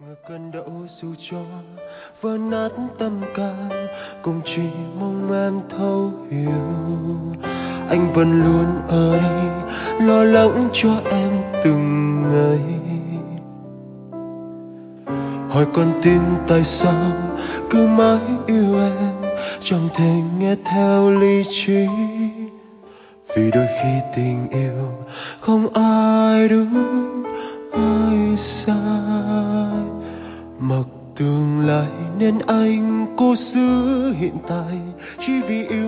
Ngờ cơn đau dù cho vỡ nát tâm can, cũng chỉ mong em thấu hiểu. Anh vẫn luôn ở đây lo lắng cho em từng ngày. Hỏi con tim tại sao cứ mãi yêu em, chẳng thể nghe theo lý trí. Vì đôi khi tình yêu không ai đúng ai sai. Mặc tương lai nên anh cố giữ hiện tại, chỉ vì yêu